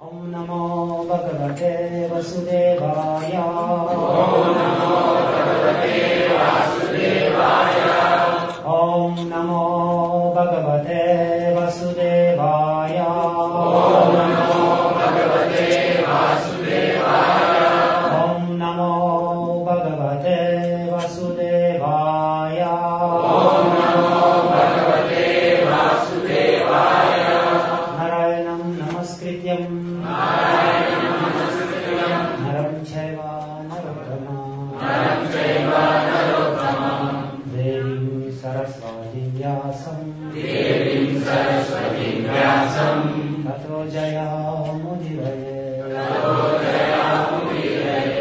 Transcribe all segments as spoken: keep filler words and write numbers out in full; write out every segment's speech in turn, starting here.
Om Namo Bhagavate Vasudevaya. Om Namo Bhagavate Vasudevaya. Om Namo Bhagavate Vasudevaya. Om Namo Bhagavate Vasudevaya. Om Namo Bhagavate Vasudevaya. Om Namo Bhagavate Vasudevaya. Narayanam Namaskrityam Narayanam Namaskrityam Naram Chaiva Narottamam Naram Chaiva Narottamam Devim Saraswati Vyasam Devim Saraswati Vyasam Tato Jaya Mudiraye Tato Jaya Mudiraye.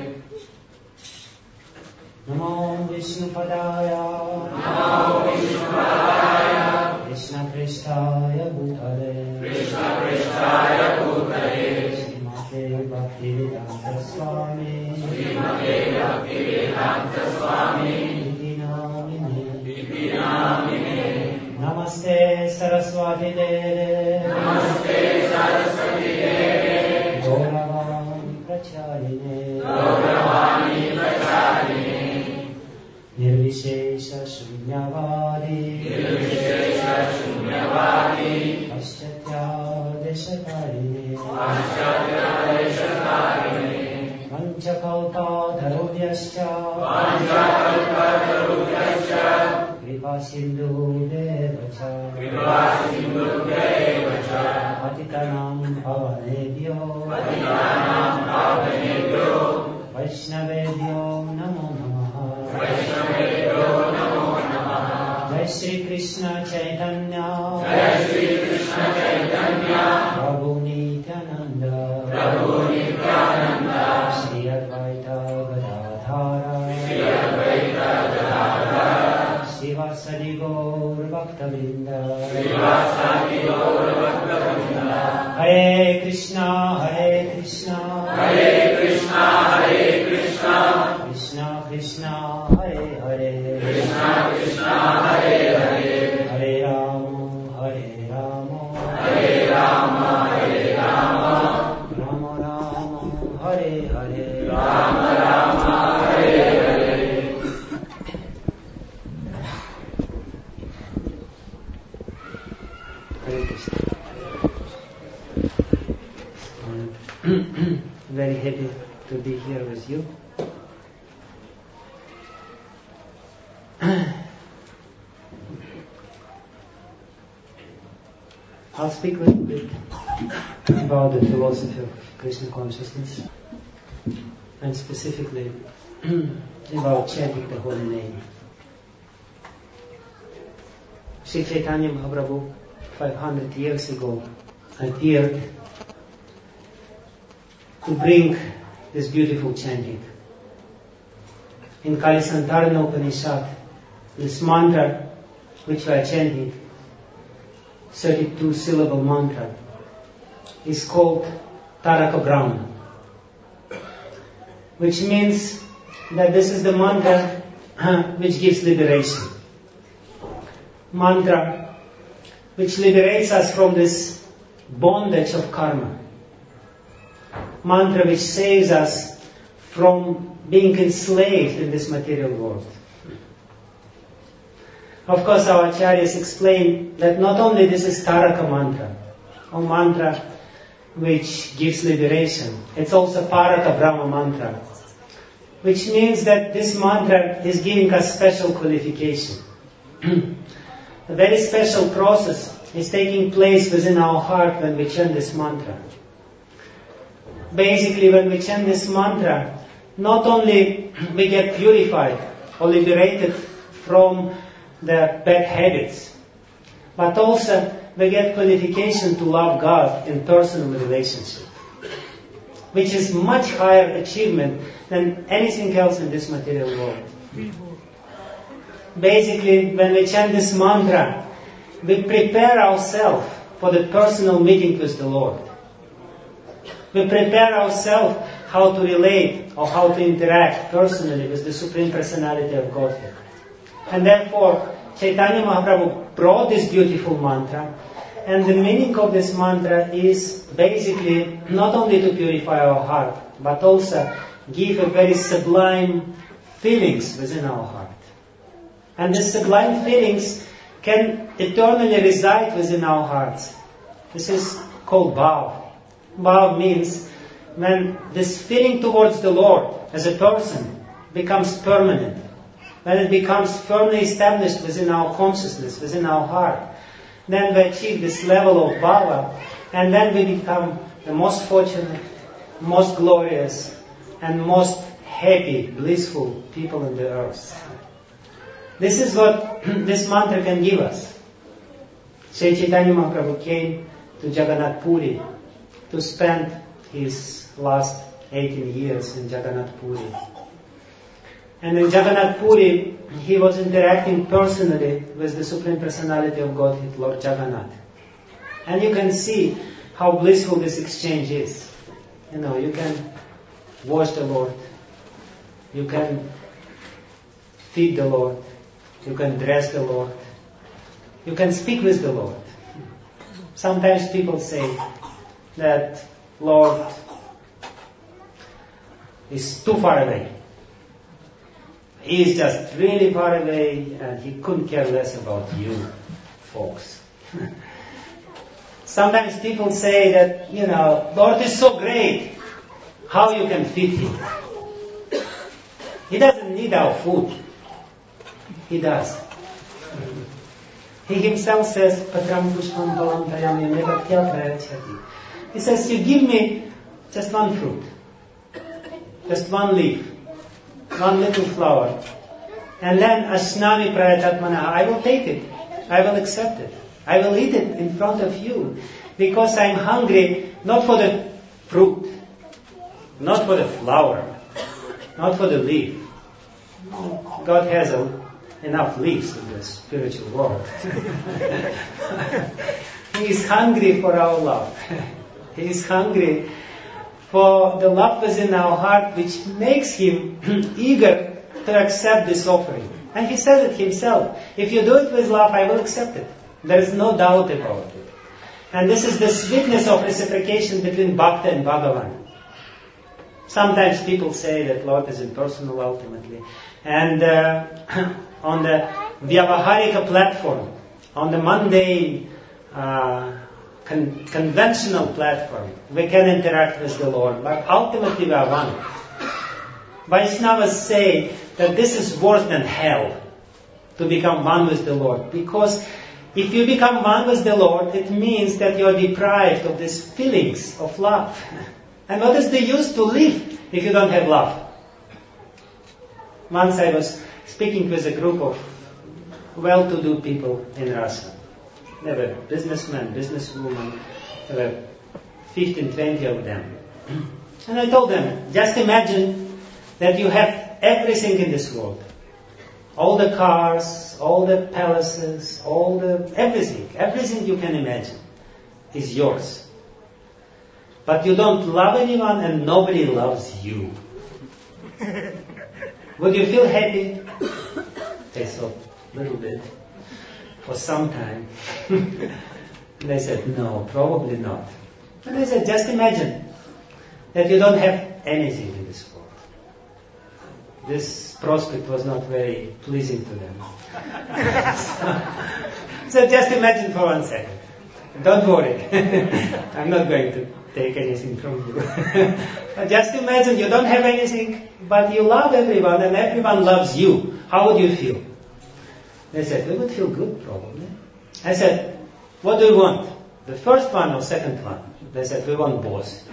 Namo Vishnupadaya Namo Vishnupadaya Krishna Krishnaya Bhutale Krishna Krishnaya Bhutale Srimate Bhaktivedanta Swami Srimate Bhaktivedanta Swami Iti Namine Iti Namine. Namaste Saraswati Deve Namaste Saraswati Deve Gauravani Pracharine Gauravani Pracharine Nirvishesha Shunyavadi Nirvishesha Shunyavadi Paschatya Deshakarine Paschatya Deshakarine Panchakalpa Dharubhyascha Panchakalpatarubhyascha Kripa Sindhu Devacha Kripa Sindhu Devacha Patitanam Pavanebhyo Patitanam Pavanebhyo Vaishnavebhyo Namo Namaha Vaishnavebhyo Namo Namaha. Jai Shri Krishna Chaitanya Jai Shri Krishna Chaitanya Prabhu Nityananda Prabhu Nityananda Shri Advaita Gadadhara Shri Advaita Gadadhara Srivasadi Gaur Bhaktavinda Srivasadi Gaur Bhaktavinda. Hare Krishna Hare Krishna Hare Krishna Hare Krishna Krishna Krishna Hare Hare Krishna Krishna Hare Hare Hare Rama Hare Rama Hare Rama Hare Rama Rama Rama Hare Hare Rama Rama Hare Hare. Hare Krishna. I'm very happy to be here with you. I'll speak a little bit about the philosophy of Krishna consciousness and specifically about chanting the holy name. Sri Chaitanya Mahaprabhu five hundred years ago appeared to bring this beautiful chanting. In Kalisantarana Upanishad, this mantra which we are chanting, thirty-two syllable mantra, is called Taraka Brahma, which means that this is the mantra which gives liberation. Mantra which liberates us from this bondage of karma. Mantra which saves us from being enslaved in this material world. Of course, our acharyas explain that not only this is Taraka mantra, or mantra which gives liberation, it's also Paraka Brahma mantra, which means that this mantra is giving us special qualification. A very special process is taking place within our heart when we chant this mantra. Basically, when we chant this mantra, not only we get purified or liberated from the bad habits, but also we get qualification to love God in personal relationship, which is much higher achievement than anything else in this material world. Basically, when we chant this mantra, we prepare ourselves for the personal meeting with the Lord. We prepare ourselves how to relate or how to interact personally with the Supreme Personality of Godhead. And therefore, Chaitanya Mahaprabhu brought this beautiful mantra And the meaning of this mantra is basically not only to purify our heart, but also give a very sublime feelings within our heart. And the sublime feelings can eternally reside within our hearts. This is called bhav. Bhav means when this feeling towards the Lord as a person becomes permanent, when it becomes firmly established within our consciousness, within our heart, then we achieve this level of bhava, and then we become the most fortunate, most glorious, and most happy, blissful people on the earth. This is what this mantra can give us. Sri Chaitanya Mahaprabhu came to Jagannath Puri to spend his last eighteen years in Jagannath Puri. And in Jagannath Puri, he was interacting personally with the Supreme Personality of Godhead, Lord Jagannath. And you can see how blissful this exchange is. You know, you can wash the Lord, you can feed the Lord, you can dress the Lord, you can speak with the Lord. Sometimes people say that Lord is too far away. He is just really far away and he couldn't care less about you folks. Sometimes people say that, you know, Lord is so great, how you can feed him? He doesn't need our food. He does. He himself says, Patram Pushpam Balam Tayami Mevaktya Prayachati. He says, you give me just one fruit, just one leaf, one little flower, and then Ashnami Prayatatmana, I will take it, I will accept it, I will eat it in front of you, because I'm hungry not for the fruit, not for the flower, not for the leaf. God has a, enough leaves in the spiritual world. He is hungry for our love. He is hungry for the love within our heart, which makes him eager to accept this offering. And he says it himself. If you do it with love, I will accept it. There is no doubt about it. And this is the sweetness of reciprocation between Bhakta and Bhagavan. Sometimes people say that Lord is impersonal ultimately. And uh, on the Vyavaharika platform, on the mundane, uh, con- conventional platform, we can interact with the Lord, but ultimately we are one. Vaishnavas say that this is worse than hell, to become one with the Lord. Because if you become one with the Lord, it means that you are deprived of these feelings of love. And what is the use to live if you don't have love? Once I was speaking with a group of well-to-do people in Russia. There were businessmen, businesswomen, there were fifteen, twenty of them. And I told them, just imagine that you have everything in this world. All the cars, all the palaces, all the, everything, everything you can imagine is yours. But you don't love anyone and nobody loves you. Would you feel happy? They thought a little bit. For some time. They said, no, probably not. And I said, just imagine that you don't have anything in this world. This prospect was not very pleasing to them. so, so just imagine for one second. Don't worry. I'm not going to take anything from you. Just imagine you don't have anything, but you love everyone and everyone loves you. How would you feel? They said, we would feel good probably. I said, what do you want? The first one or second one? They said, we want both.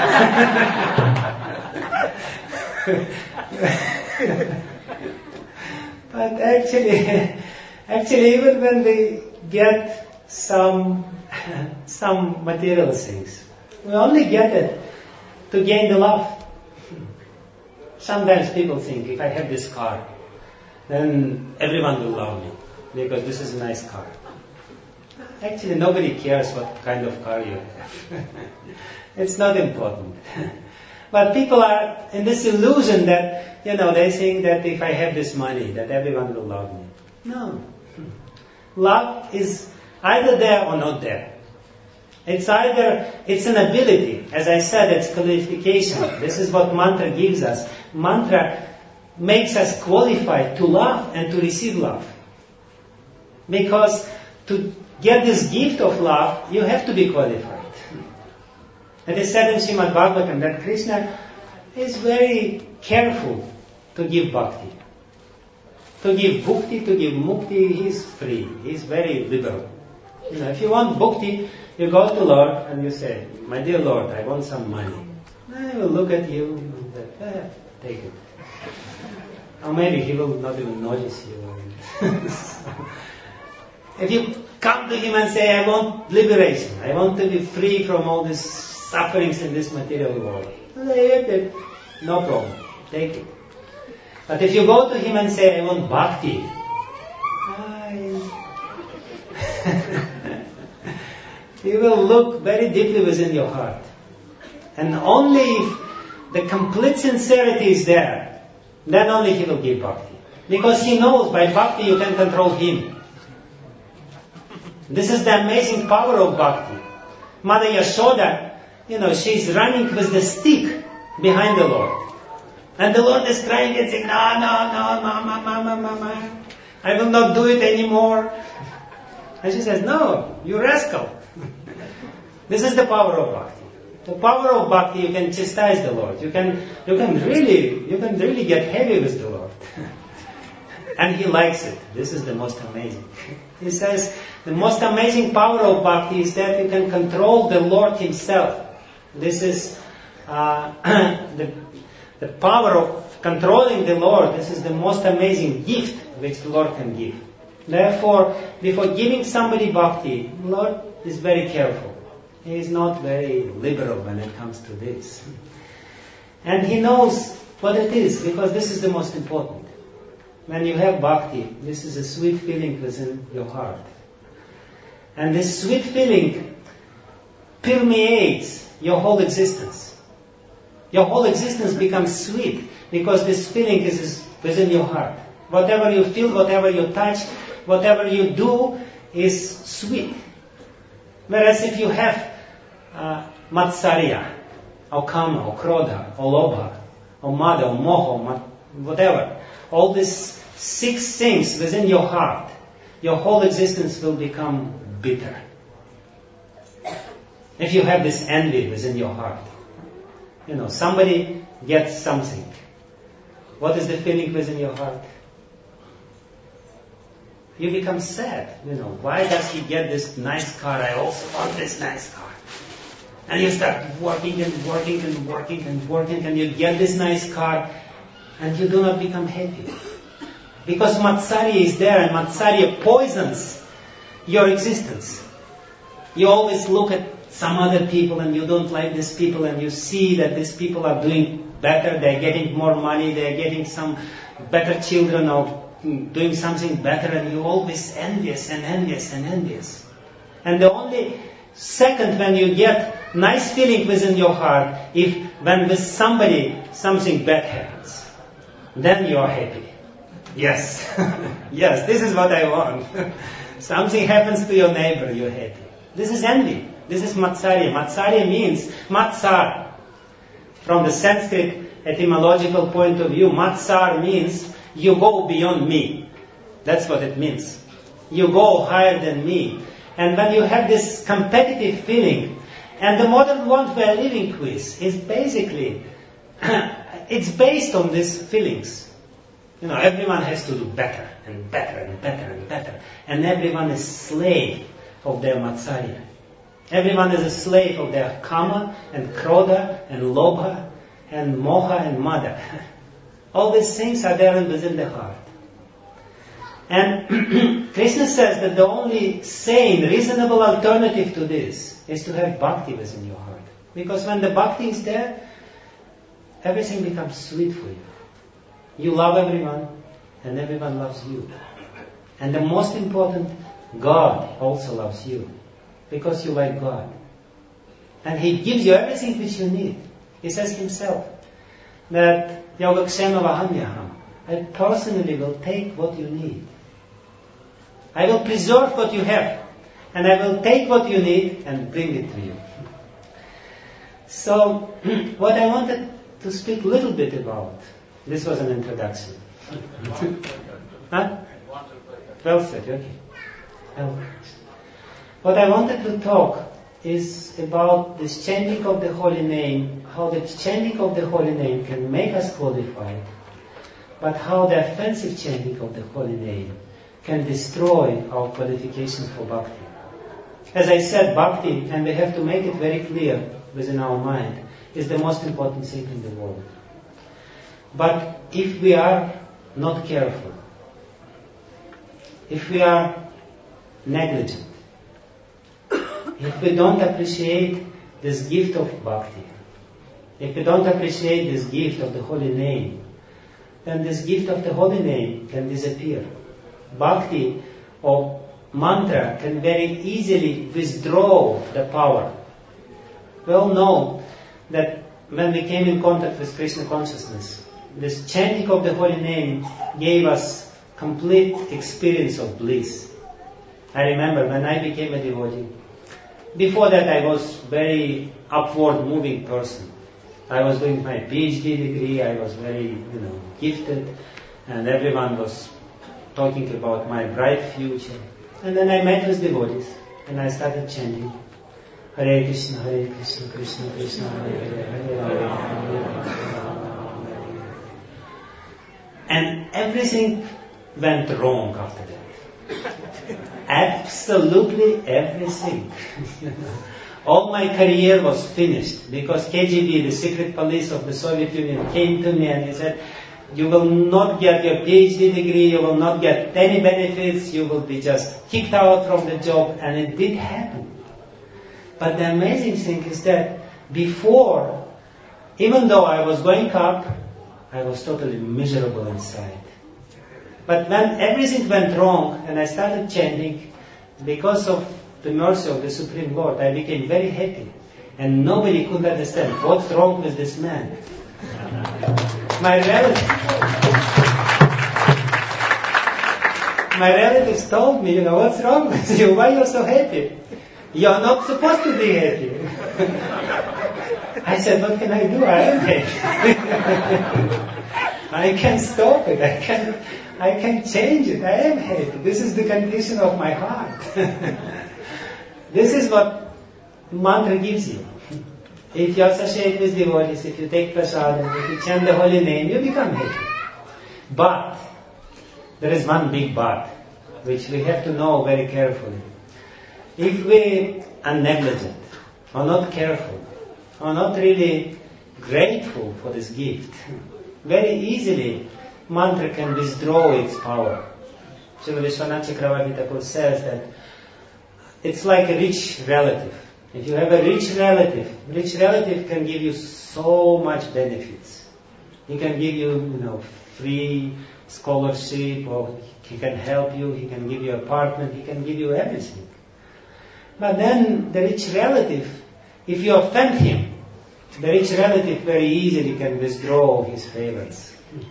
But actually, actually even when we get some, some material things, we only get it to gain the love. Sometimes people think, if I have this car, then everyone will love me, because this is a nice car. Actually, nobody cares what kind of car you have. It's not important. But people are in this illusion that, you know, they think that if I have this money, that everyone will love me. No. Love is either there or not there. It's either, it's an ability. As I said, it's qualification. This is what mantra gives us. Mantra makes us qualified to love and to receive love. Because to get this gift of love, you have to be qualified. It is said in Srimad Bhagavatam that Krishna is very careful to give bhakti. To give bhukti, to give mukti, he is free. He is very liberal. You know, if you want bhukti, you go to the Lord and you say, my dear Lord, I want some money. I will look at you and say, eh, take it. Or maybe he will not even notice you. If you come to him and say, I want liberation, I want to be free from all these sufferings in this material world, no problem, take it. But if you go to him and say, I want bhakti, he will look very deeply within your heart. And only if the complete sincerity is there, then only he will give bhakti. Because he knows by bhakti you can control him. This is the amazing power of bhakti. Mother Yashoda, you know, she's running with the stick behind the Lord. And the Lord is crying and saying, no, no, no, mama, mama, mama, I will not do it anymore. And she says, no, you rascal. This is the power of bhakti. The power of bhakti, you can chastise the Lord. You can, you can really, you can really get heavy with the Lord. And he likes it. This is the most amazing. He says, the most amazing power of bhakti is that you can control the Lord himself. This is uh, the, the power of controlling the Lord. This is the most amazing gift which the Lord can give. Therefore, before giving somebody bhakti, the Lord is very careful. He is not very liberal when it comes to this. And he knows what it is, because this is the most important. When you have bhakti, this is a sweet feeling within your heart. And this sweet feeling permeates your whole existence. Your whole existence becomes sweet because this feeling is within your heart. Whatever you feel, whatever you touch, whatever you do is sweet. Whereas if you have uh, matsarya, or kama, or krodha, or lobha, or mada, or moho, whatever, all these six things within your heart, your whole existence will become bitter. If you have this envy within your heart, you know, somebody gets something. What is the feeling within your heart? You become sad. You know, why does he get this nice car? I also want this nice car. And you start working and working and working and working, and you get this nice car, and you do not become happy. Because Matsarya is there, and Matsarya poisons your existence. You always look at some other people, and you don't like these people, and you see that these people are doing better, they're getting more money, they're getting some better children, or doing something better, and you're always envious and envious and envious. And the only second when you get nice feeling within your heart, if when with somebody something bad happens, then you are happy. Yes, yes, this is what I want. Something happens to your neighbor, you're happy. This is envy. This is Matsarya. Matsarya means Matsar. From the Sanskrit etymological point of view, Matsar means you go beyond me. That's what it means. You go higher than me. And when you have this competitive feeling, and the modern world we are living with is basically, it's based on these feelings. You know, everyone has to do better and better and better and better. And everyone is slave of their Matsarya. Everyone is a slave of their Kama and Krodha and Lobha and Moha and Mada. All these things are there within the heart. And Krishna says that the only sane, reasonable alternative to this is to have bhakti within your heart. Because when the bhakti is there, everything becomes sweet for you. You love everyone, and everyone loves you. And the most important, God also loves you, because you like God. And He gives you everything which you need. He says Himself that Yogakshema Vahamyaham, I personally will take what you need. I will preserve what you have. and I will take what you need and bring it to you. So, what I wanted to speak a little bit about, this was an introduction. Huh? Well said, okay. Well, what I wanted to talk is about this chanting of the holy name, how the chanting of the holy name can make us qualified, but how the offensive chanting of the holy name can destroy our qualifications for bhakti. As I said, bhakti, and we have to make it very clear within our mind, is the most important thing in the world. But if we are not careful, if we are negligent, if we don't appreciate this gift of bhakti, if we don't appreciate this gift of the holy name, then this gift of the holy name can disappear. Bhakti or mantra can very easily withdraw the power. We all know that when we came in contact with Krishna consciousness, this chanting of the holy name gave us complete experience of bliss. I remember when I became a devotee, before that I was very upward moving person. I was doing my PhD degree, I was very, you know, gifted, and everyone was talking about my bright future. And then I met with devotees, and I started chanting, Hare Krishna, Hare Krishna, Krishna Krishna, Hare Hare, Hare Rama, Hare Rama. And everything went wrong after that. Absolutely everything. All my career was finished because K G B, the secret police of the Soviet Union, came to me and he said, you will not get your PhD degree, you will not get any benefits, you will be just kicked out from the job, and it did happen. But the amazing thing is that before, even though I was going up, I was totally miserable inside. But when everything went wrong and I started chanting, because of the mercy of the Supreme Lord, I became very happy. And nobody could understand what's wrong with this man. My relatives, my relatives told me, you know, what's wrong with you? Why you're so happy? You're not supposed to be happy. I said, what can I do? I am happy. I can stop it. I can, I can change it. I am happy. This is the condition of my heart. This is what mantra gives you. If you associate with devotees, if you take prasadam, if you chant the holy name, you become happy. But there is one big but, which we have to know very carefully. If we are negligent, or not careful, or not really grateful for this gift, very easily mantra can withdraw its power. Srila Vishwanath Chakravarti Thakur says that it's like a rich relative. If you have a rich relative, rich relative can give you so much benefits. He can give you, you know, free scholarship, or he can help you, he can give you apartment, he can give you everything. But then the rich relative, if you offend him, the rich relative very easily can withdraw his favors.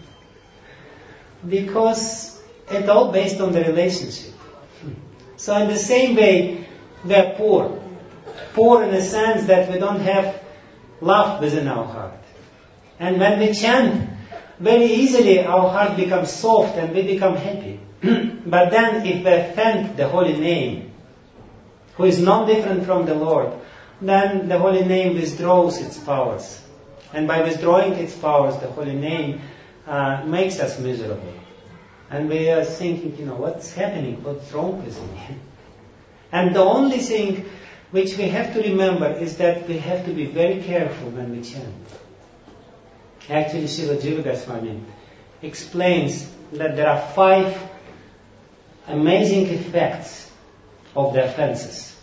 Because it's all based on the relationship. So in the same way, we are poor. Poor in the sense that we don't have love within our heart. And when we chant, very easily our heart becomes soft and we become happy. But then if we offend the holy name, who is not different from the Lord, then the holy name withdraws its powers. And by withdrawing its powers, the holy name uh, makes us miserable. And we are thinking, you know, what's happening? What's wrong with me? And the only thing which we have to remember is that we have to be very careful when we chant. Actually, Srila Jiva Goswami explains that there are five amazing effects of the offenses.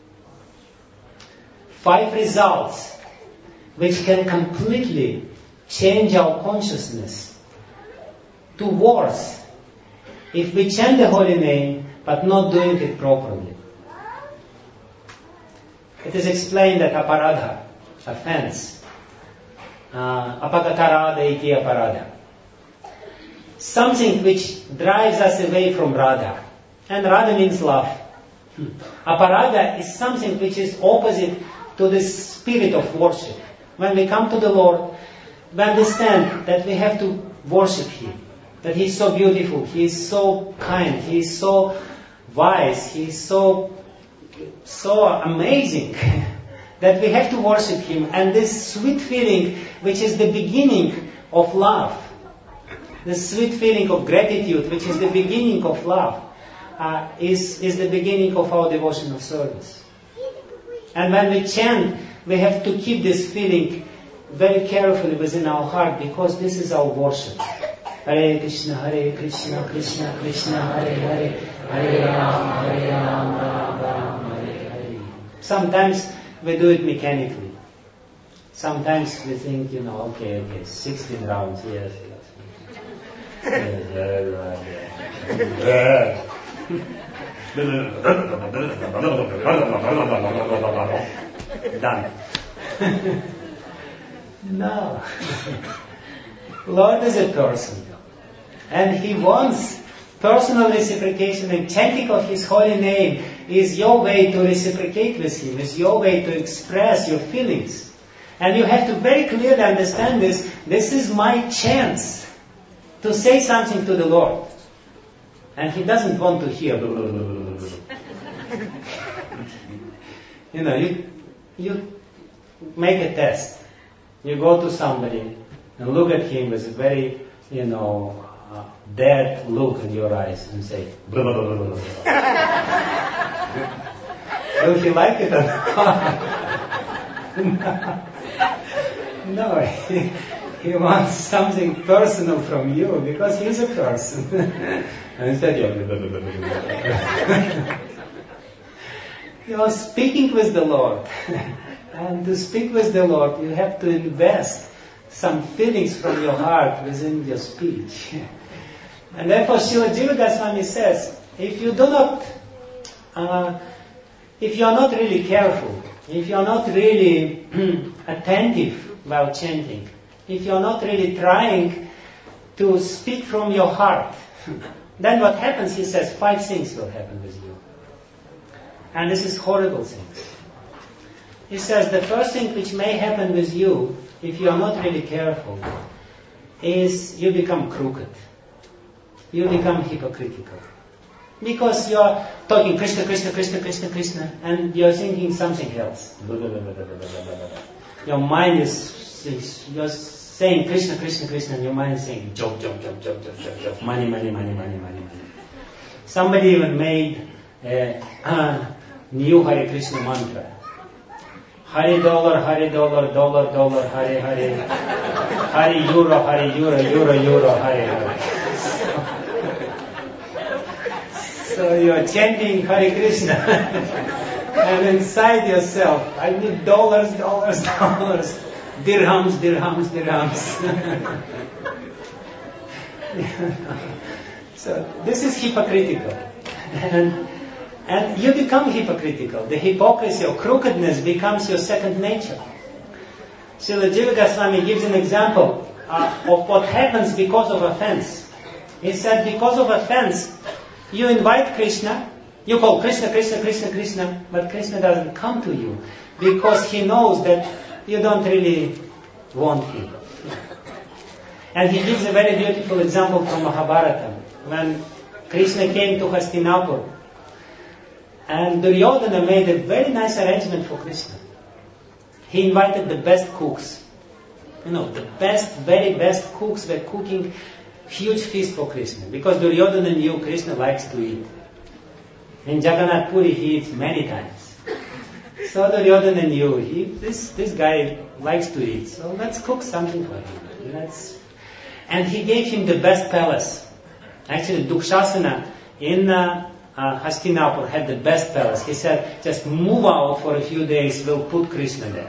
Five results which can completely change our consciousness to worse if we chant the holy name but not doing it properly. It is explained that aparadha, offense, uh, apagatarada iti aparadha, something which drives us away from Radha. And Radha means love. Aparadha is something which is opposite to the spirit of worship. When we come to the Lord, we understand that we have to worship Him, that He is so beautiful, He is so kind, He is so wise, He is so, so amazing, that we have to worship Him. And this sweet feeling, which is the beginning of love, the sweet feeling of gratitude, which is the beginning of love, uh, is, is the beginning of our devotional service. And when we chant, we have to keep this feeling very carefully within our heart, because this is our worship. Hare Krishna, Hare Krishna, Krishna Krishna, Hare Hare, Hare Rama, Hare Rama, Rama Rama, Hare Hare. Sometimes we do it mechanically. Sometimes we think, you know, okay, okay, sixteen rounds, yes, yes. Done. No. Lord is a person, and He wants personal reciprocation, and chanting of His holy name is your way to reciprocate with Him, is your way to express your feelings. And you have to very clearly understand this. This is my chance to say something to the Lord. And He doesn't want to hear. You know, you, you make a test. You go to somebody and look at him with a very, you know, uh, dead look in your eyes and say, blah, blah, blah, blah, blah. Will he like it or not? No, he, he wants something personal from you, because he's a person. And instead you're blah, blah, blah, blah, blah. You are speaking with the Lord. And to speak with the Lord, you have to invest some feelings from your heart within your speech. And therefore, Srila Jiva Goswami says, if you do not, uh, if you are not really careful, if you are not really attentive while chanting, if you are not really trying to speak from your heart, then what happens, he says, five things will happen with you. And this is horrible things. He says the first thing which may happen with you, if you are not really careful, is you become crooked. You become hypocritical. Because you are talking Krishna, Krishna, Krishna, Krishna, Krishna, and you are thinking something else. Your mind is, you are saying Krishna, Krishna, Krishna, and your mind is saying joke, joke, joke, joke, joke, joke, joke, money, money, money, money, money, money. Somebody even made a uh, new Hare Krishna mantra. Hare dollar, Hare dollar, dollar, dollar, Hare Hare. Hare euro, Hare euro, euro, euro, Hare Hare. So you are chanting Hare Krishna. And inside yourself, I need dollars, dollars, dollars. Dirhams, dirhams, dirhams. So this is hypocritical. And And you become hypocritical. The hypocrisy or crookedness becomes your second nature. Srila Jiva Goswami gives an example uh, of what happens because of offense. He said, because of offense, you invite Krishna, you call Krishna, Krishna, Krishna, Krishna, but Krishna doesn't come to you because he knows that you don't really want him. And he gives a very beautiful example from Mahabharata. When Krishna came to Hastinapur, and Duryodhana made a very nice arrangement for Krishna. He invited the best cooks. You know, the best, very best cooks were cooking huge feast for Krishna. Because Duryodhana knew Krishna likes to eat. In Jagannath Puri he eats many times. So Duryodhana knew, he, this, this guy likes to eat. So let's cook something for him. Let's... And he gave him the best palace. Actually, Dukshasana in... Uh, Uh, Hastinapur had the best palace. He said, just move out for a few days, we'll put Krishna there.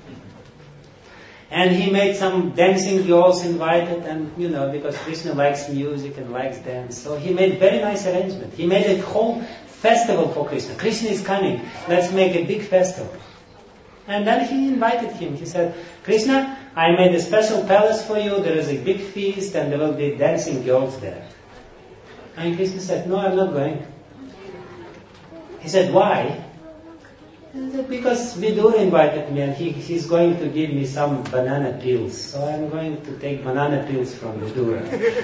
And he made some dancing girls invited, and you know, because Krishna likes music and likes dance, so he made very nice arrangement. He made a whole festival for Krishna. Krishna is coming, let's make a big festival. And then he invited him. He said, Krishna, I made a special palace for you, there is a big feast, and there will be dancing girls there. And Krishna said, no, I'm not going. he said, why? I said, because Vidura invited me and he, he's going to give me some banana peels. So I'm going to take banana peels from Vidura.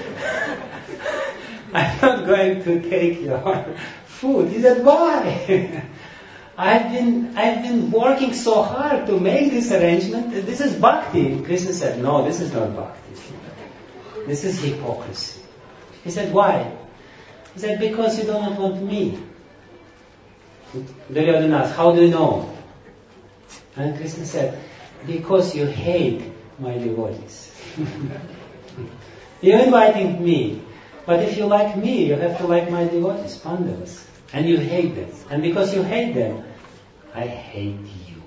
I'm not going to take your food. He said, why? I've been, I've been working so hard to make this arrangement. This is bhakti. Krishna said, no, this is not bhakti. This is hypocrisy. He said, why? He said, because you do not want me. Duryodhana asked, how do you know? And Krishna said, because you hate my devotees. You're inviting me, but if you like me, you have to like my devotees, Pandavas. And you hate them. And because you hate them, I hate you.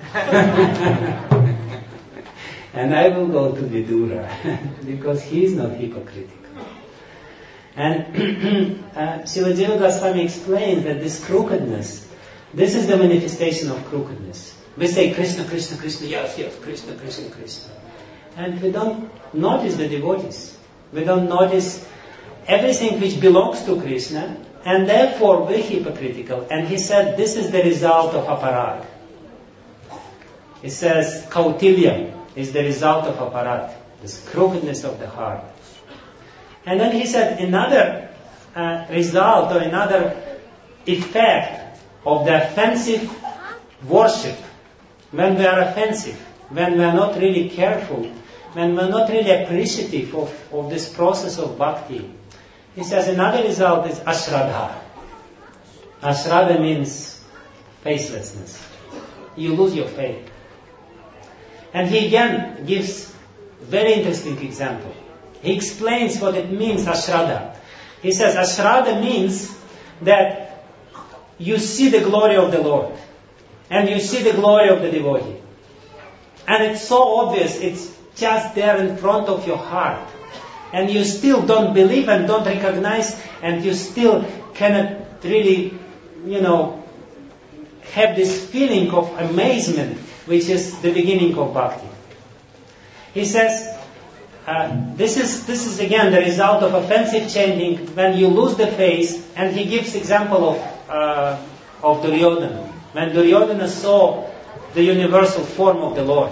And I will go to Vidura, because he is not hypocritical. And uh, Srila Jiva Goswami explains that this crookedness, this is the manifestation of crookedness. We say Krishna, Krishna, Krishna, yes, yes, Krishna, Krishna, Krishna. And we don't notice the devotees. We don't notice everything which belongs to Krishna, and therefore we're hypocritical. And he said this is the result of aparad. He says Kautilya is the result of aparad, this crookedness of the heart. And then he said another uh, result or another effect of the offensive worship, when we are offensive, when we are not really careful, when we are not really appreciative of, of this process of bhakti. He says another result is ashraddha. Ashraddha means faithlessness. You lose your faith. And he again gives very interesting example. He explains what it means, ashraddha. He says ashraddha means that you see the glory of the Lord and you see the glory of the devotee. And it's so obvious, it's just there in front of your heart. And you still don't believe and don't recognize, and you still cannot really, you know, have this feeling of amazement, which is the beginning of bhakti. He says, uh, this is this is again the result of offensive chanting when you lose the faith, and he gives example of uh, of Duryodhana. When Duryodhana saw the universal form of the Lord.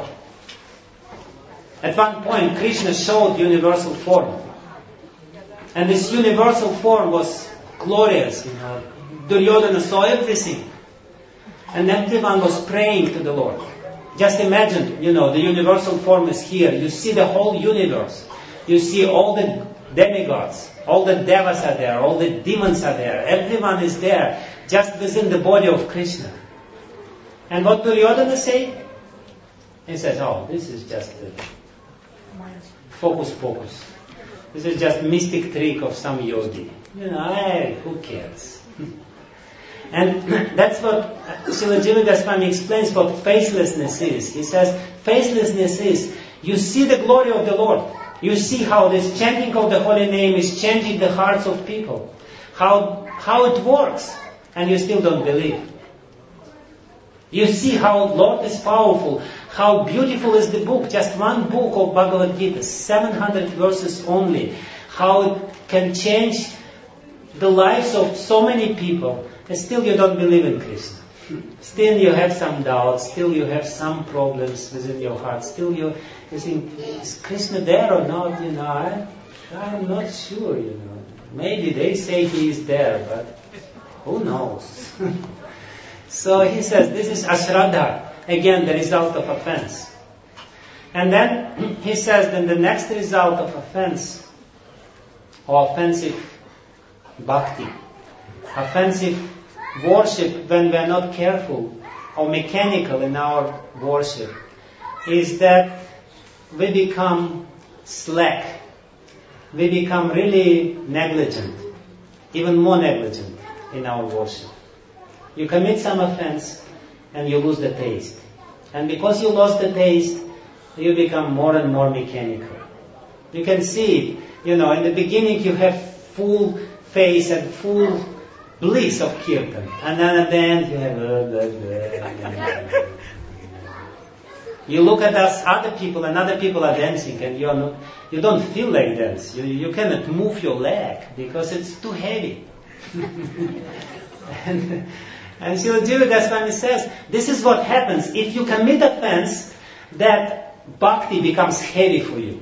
At one point, Krishna showed universal form. And this universal form was glorious. You know. Duryodhana saw everything. And everyone was praying to the Lord. Just imagine, you know, the universal form is here. You see the whole universe. You see all the demigods. All the devas are there. All the demons are there. Everyone is there. Just within the body of Krishna. And what Duryodhana say? He says, oh, this is just a focus pocus. This is just mystic trick of some yogi. You know, hey, who cares? And that's what Srila Jiva Goswami explains what faithlessness is. He says, faithlessness is, you see the glory of the Lord. You see how this chanting of the holy name is changing the hearts of people. How, how it works. And you still don't believe. You see how Lord is powerful. How beautiful is the book. Just one book of Bhagavad Gita. seven hundred verses only. How it can change the lives of so many people. And still you don't believe in Krishna. Still you have some doubts. Still you have some problems within your heart. Still you, you think, is Krishna there or not? You know, I, I'm not sure, you know. Maybe they say he is there, but who knows? So he says, this is ashraddha. Again, the result of offense. And then he says, then the next result of offense, or offensive bhakti, offensive worship when we are not careful or mechanical in our worship, is that we become slack. We become really negligent, even more negligent in our worship. You commit some offense and you lose the taste. And because you lost the taste, you become more and more mechanical. You can see it. You know, in the beginning you have full face and full bliss of kirtan. And then at the end you have... Uh, blah, blah. You look at us, other people, and other people are dancing, and you are not, you don't feel like dance. You, you cannot move your leg because it's too heavy. and, And Srila Jiva Goswami says, this is what happens. If you commit offense, that bhakti becomes heavy for you.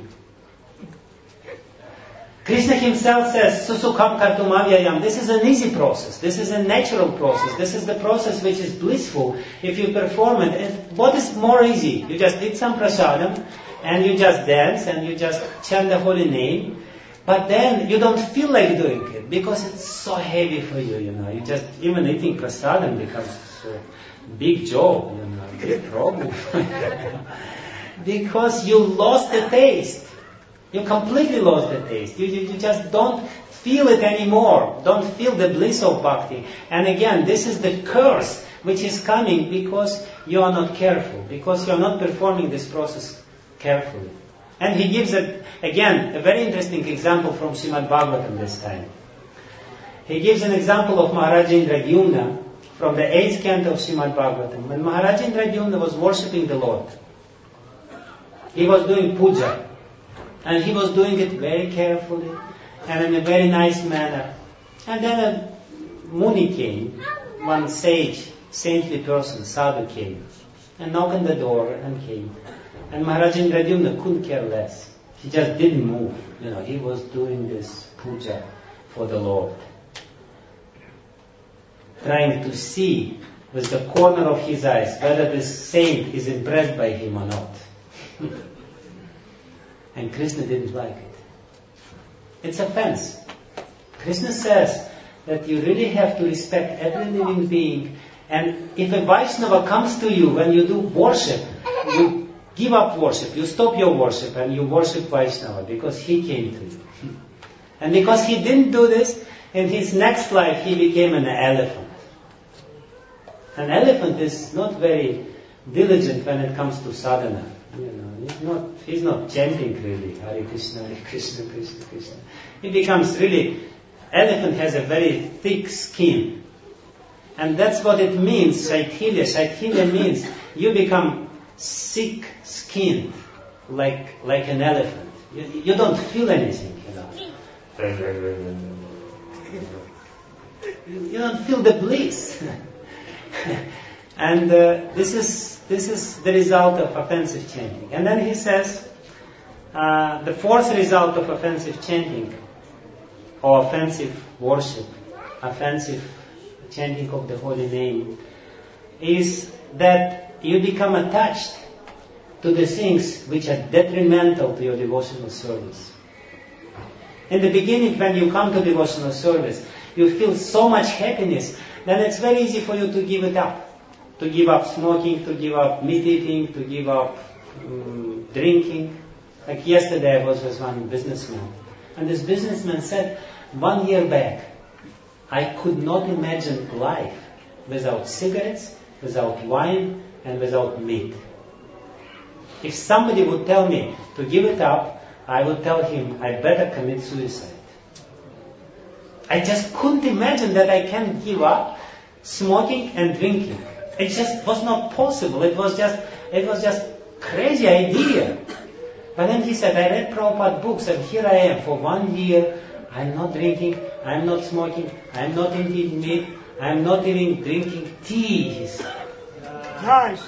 Krishna himself says, Susukham kartum avyayam. This is an easy process. This is a natural process. This is the process which is blissful if you perform it. And what is more easy? You just eat some prasadam, and you just dance, and you just chant the holy name. But then you don't feel like doing it because it's so heavy for you, you know. You just, even eating prasadam becomes a big job, you know, big problem. Because you lost the taste. You completely lost the taste. You, you, you just don't feel it anymore. Don't feel the bliss of bhakti. And again, this is the curse which is coming because you are not careful, because you are not performing this process carefully. And he gives, a, again, a very interesting example from Srimad Bhagavatam this time. He gives an example of Maharaj Indradyumna from the eighth canto of Srimad Bhagavatam. When Maharaj Indradyumna was worshipping the Lord, he was doing puja. And he was doing it very carefully and in a very nice manner. And then a Muni came, one sage, saintly person, sadhu came, and knocked on the door and came. And Maharaj Indradyumna couldn't care less. He just didn't move. You know, he was doing this puja for the Lord, trying to see with the corner of his eyes whether this saint is impressed by him or not. And Krishna didn't like it. It's offense. Krishna says that you really have to respect every living being. And if a Vaishnava comes to you when you do worship, you give up worship, you stop your worship and you worship Vaishnava because he came to you. And because he didn't do this, in his next life he became an elephant. An elephant is not very diligent when it comes to sadhana. You know, he's not, he's not chanting really, Hare Krishna, Hare Krishna, Krishna, Krishna. He becomes really, elephant has a very thick skin. And that's what it means, Shaithilya. Shaithilya means you become thick-skinned, like, like an elephant. You, you don't feel anything, you know. You don't feel the bliss. And uh, this is this is the result of offensive chanting. And then he says, uh, the fourth result of offensive chanting, or offensive worship, offensive chanting of the holy name, is that you become attached to the things which are detrimental to your devotional service. In the beginning, when you come to devotional service, you feel so much happiness, then it's very easy for you to give it up. To give up smoking, to give up meat eating, to give up um, drinking. Like yesterday I was with one businessman. And this businessman said, one year back, I could not imagine life without cigarettes, without wine, and without meat. If somebody would tell me to give it up, I would tell him, I better commit suicide. I just couldn't imagine that I can give up smoking and drinking. It just was not possible. It was just, it was just crazy idea. But then he said, I read Prabhupada books and here I am for one year. I'm not drinking, I'm not smoking, I'm not eating meat, I'm not even drinking tea, he said. Nice.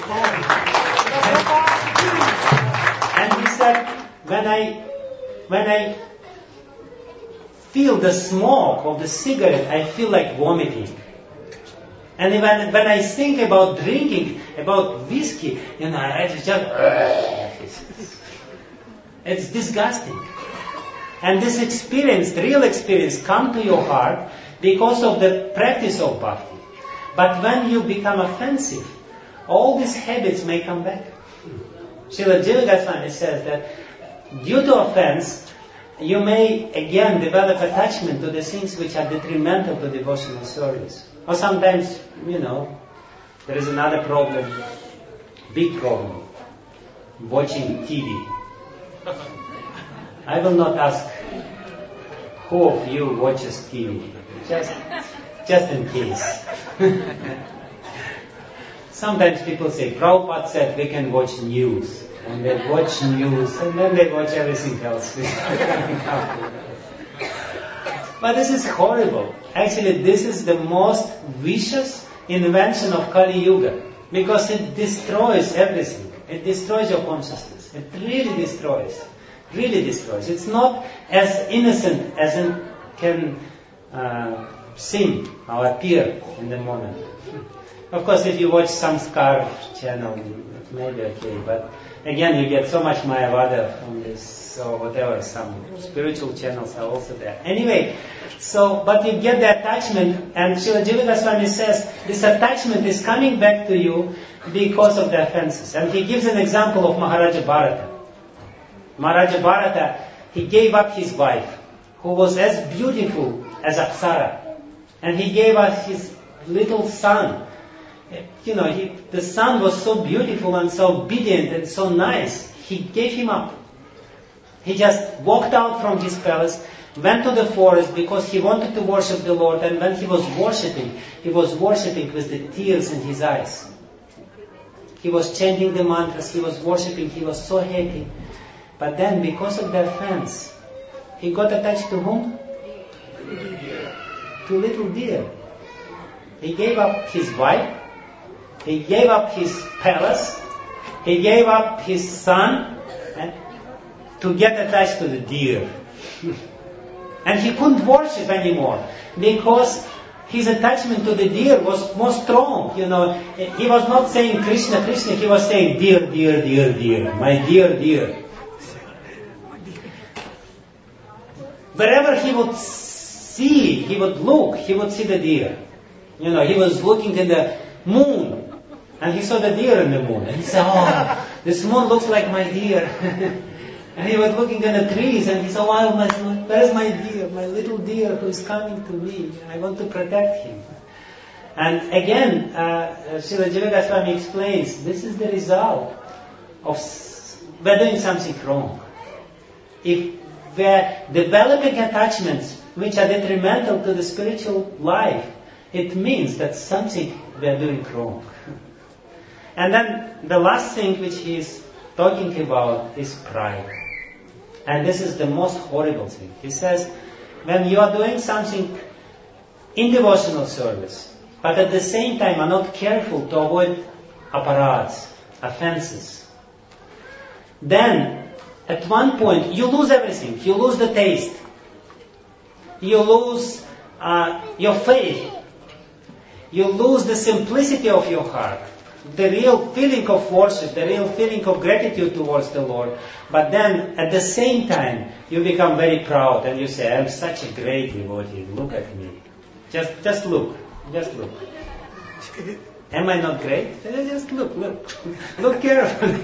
And he said, when I, when I feel the smoke of the cigarette, I feel like vomiting. And when, when I think about drinking, about whiskey, you know, it's just, it's disgusting. And this experience, the real experience, come to your heart because of the practice of bhakti. But when you become offensive, all these habits may come back. Srila Jiva Goswami says that due to offense, you may again develop attachment to the things which are detrimental to devotional service. Or sometimes, you know, there is another problem, big problem, watching T V. I will not ask who of you watches T V, just, just in case. Sometimes people say, Prabhupada said we can watch news. And they watch news, and then they watch everything else. But this is horrible. Actually, this is the most vicious invention of Kali Yuga, because it destroys everything. It destroys your consciousness. It really destroys. Really destroys. It's not as innocent as it can uh, seem or appear in the moment. Of course, if you watch some Scar channel, it may be okay, but again, you get so much Mayavada from this, or whatever, some spiritual channels are also there. Anyway, so, but you get the attachment, and Srila Jiva Goswami says, this attachment is coming back to you because of the offenses. And he gives an example of Maharaja Bharata. Maharaja Bharata, he gave up his wife, who was as beautiful as Apsara. And he gave us his little son. You know, he, the son was so beautiful and so obedient and so nice. He gave him up. He just walked out from his palace, went to the forest because he wanted to worship the Lord. And when he was worshipping, he was worshipping with the tears in his eyes. He was chanting the mantras, he was worshipping, he was so happy. But then, because of the offense, he got attached to whom? To little deer. He gave up his wife. He gave up his palace, he gave up his son, and to get attached to the deer. And he couldn't worship anymore, because his attachment to the deer was more strong. You know, he was not saying Krishna, Krishna, he was saying deer, deer, deer, deer, my dear, dear. Wherever he would see, he would look, he would see the deer. You know, he was looking in the moon, and he saw the deer in the moon. And he said, oh, this moon looks like my deer. And he was looking in the trees, and he said, oh, my, where's my deer, my little deer who is coming to me? I want to protect him. And again, uh, Srila Jiva Goswami explains, this is the result of we're doing something wrong. If we're developing attachments which are detrimental to the spiritual life, it means that something we're doing wrong. And then the last thing which he is talking about is pride. And this is the most horrible thing. He says, when you are doing something in devotional service, but at the same time are not careful to avoid aparats, offenses, then at one point you lose everything. You lose the taste. You lose uh, your faith. You lose the simplicity of your heart. The real feeling of worship, the real feeling of gratitude towards the Lord. But then, at the same time, you become very proud and you say, I'm such a great devotee, look at me. Just just look, just look. Am I not great? Just look, look. Look carefully.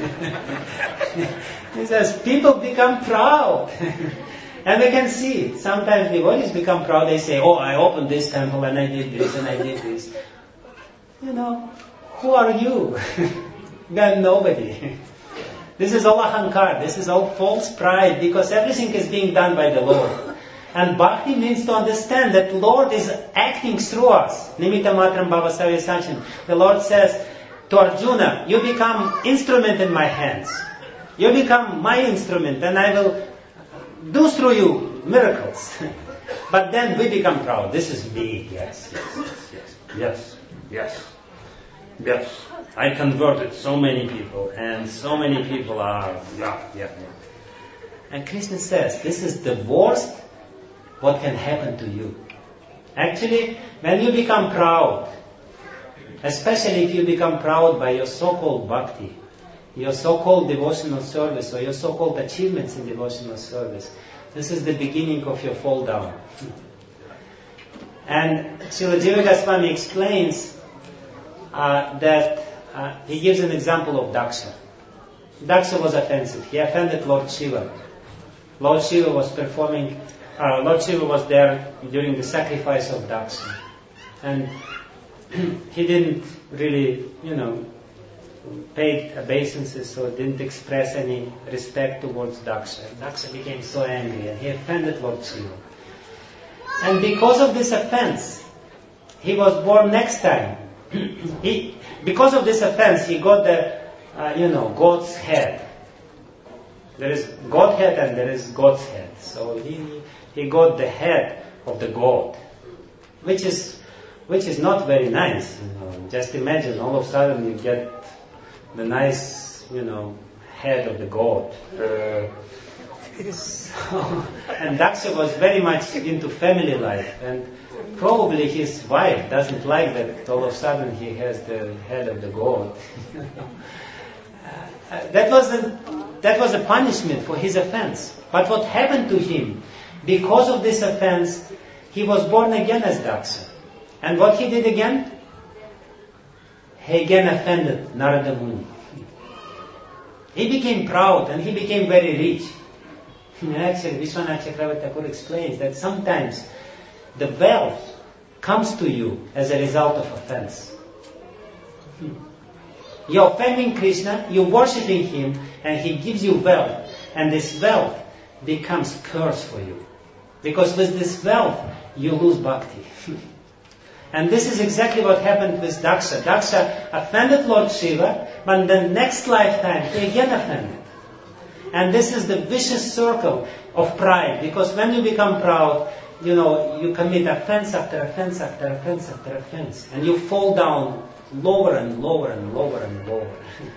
He says, people become proud. And we can see it. Sometimes devotees become proud, they say, oh, I opened this temple and I did this and I did this. You know, who are you? You are nobody. This is all ahankar. This is all false pride, because everything is being done by the Lord. And bhakti means to understand that Lord is acting through us. Nimitta matram bhavasavya sachin. The Lord says to Arjuna, you become instrument in my hands. You become my instrument, and I will do through you miracles. But then we become proud. This is me. Yes, yes, yes, yes, yes. Yes, I converted so many people, and so many people are, yeah, yeah, yeah. And Krishna says, this is the worst what can happen to you. Actually, when you become proud, especially if you become proud by your so-called bhakti, your so-called devotional service, or your so-called achievements in devotional service, this is the beginning of your fall down. And Srila Jiva Goswami explains Uh, that uh, he gives an example of Daksha. Daksha was offensive. He offended Lord Shiva. Lord Shiva was performing, uh, Lord Shiva was there during the sacrifice of Daksha. And he didn't really, you know, pay obeisances, so didn't express any respect towards Daksha. Daksha became so angry and he offended Lord Shiva. And because of this offense, he was born next time. He, because of this offense, he got the, uh, you know, God's head. There is God head and there is God's head. So he he got the head of the God, which is which is not very nice. You know. Just imagine, all of a sudden you get the nice, you know, head of the god. Uh, so, and Daksha was very much into family life, and probably his wife doesn't like that all of a sudden he has the head of the god. uh, that was a, that was a punishment for his offense. But what happened to him, because of this offense, he was born again as Daksha. And what he did again? He again offended Narada Muni. He became proud and he became very rich. Actually, Vishwanath Chakravarti Thakur explains that sometimes the wealth comes to you as a result of offense. You're offending Krishna, you're worshipping him, and he gives you wealth. And this wealth becomes curse for you. Because with this wealth, you lose bhakti. And this is exactly what happened with Daksha. Daksha offended Lord Shiva, but in the next lifetime, he again offended. And this is the vicious circle of pride. Because when you become proud, you know, you commit offense after offense after offense after offense. And you fall down lower and lower and lower and lower.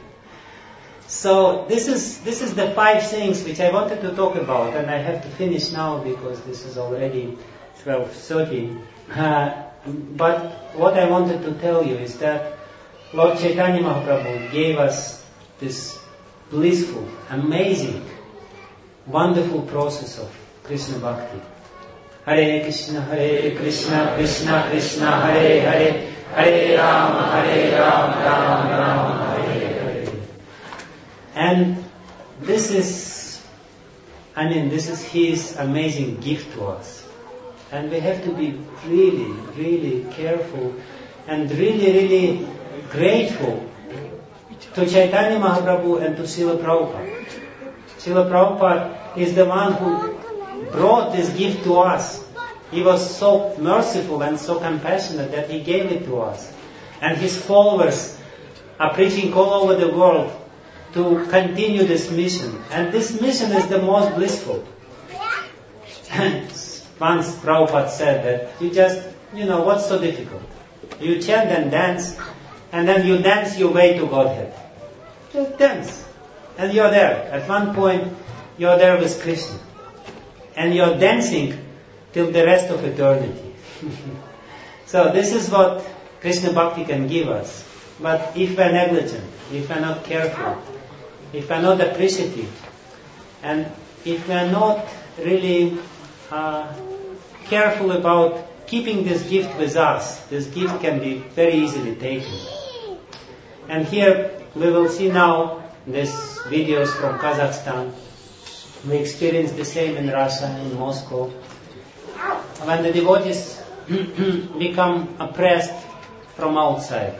So this is this is the five things which I wanted to talk about, and I have to finish now because this is already twelve thirty. Uh, but what I wanted to tell you is that Lord Chaitanya Mahaprabhu gave us this blissful, amazing, wonderful process of Krishna Bhakti. Hare Krishna, Hare Krishna, Krishna Krishna, Hare Hare, Hare Rama, Hare Rama, Rama Rama, Hare Hare. And this is, I mean, this is His amazing gift to us. And we have to be really, really careful and really, really grateful to Chaitanya Mahaprabhu and to Srila Prabhupada. Srila Prabhupada is the one who brought this gift to us. He was so merciful and so compassionate that he gave it to us. And his followers are preaching all over the world to continue this mission. And this mission is the most blissful. Once Prabhupada said that you just, you know, what's so difficult? You chant and dance, and then you dance your way to Godhead. Just dance. And you're there. At one point, you're there with Krishna. And you're dancing till the rest of eternity. So this is what Krishna Bhakti can give us. But if we're negligent, if we're not careful, if we're not appreciative, and if we're not really uh, careful about keeping this gift with us, this gift can be very easily taken. And here we will see now these videos from Kazakhstan. We experienced the same in Russia, in Moscow. When the devotees become oppressed from outside.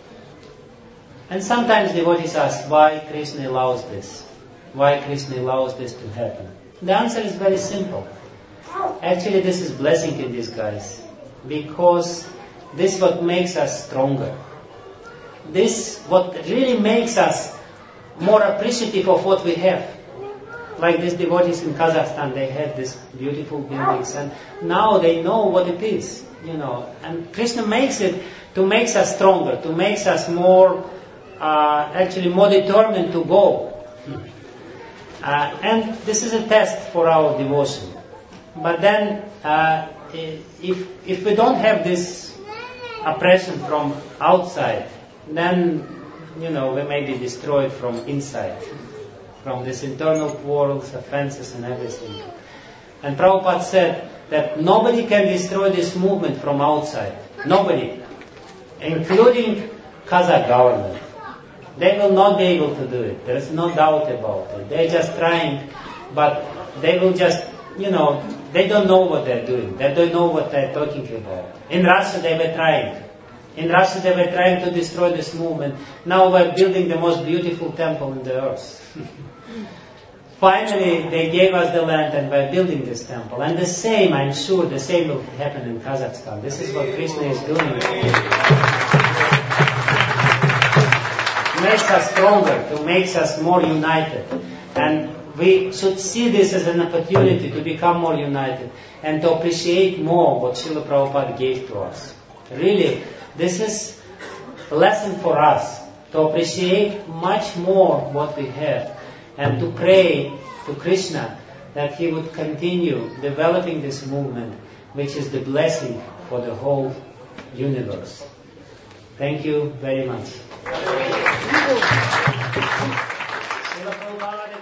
And sometimes devotees ask, why Krishna allows this? Why Krishna allows this to happen? The answer is very simple. Actually, this is blessing in disguise. Because this is what makes us stronger. This what really makes us more appreciative of what we have. Like these devotees in Kazakhstan, they had these beautiful buildings, and now they know what it is, you know. And Krishna makes it to make us stronger, to make us more, uh, actually more determined to go. Uh, and this is a test for our devotion. But then, uh, if if we don't have this oppression from outside, then, you know, we may be destroyed from inside. From these internal quarrels, offenses and everything. And Prabhupada said that nobody can destroy this movement from outside. Nobody. Including Kazakh government. They will not be able to do it. There is no doubt about it. They're just trying, but they will just, you know, they don't know what they're doing. They don't know what they're talking about. In Russia they were trying. In Russia they were trying to destroy this movement. Now we're building the most beautiful temple in the earth. Finally, they gave us the land and we're building this temple. And the same, I'm sure, the same will happen in Kazakhstan. This is what Krishna is doing. To make us stronger, to make us more united. And we should see this as an opportunity to become more united and to appreciate more what Srila Prabhupada gave to us. Really, this is a lesson for us to appreciate much more what we have and to pray to Krishna that he would continue developing this movement, which is the blessing for the whole universe. Thank you very much.